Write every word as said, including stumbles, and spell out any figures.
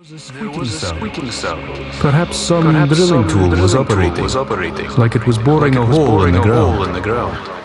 There was a squeaking sound. Perhaps some Perhaps drilling some tool drilling was tool operating, was operating, like it was boring like it a was hole boring in the a hole ground. in the ground.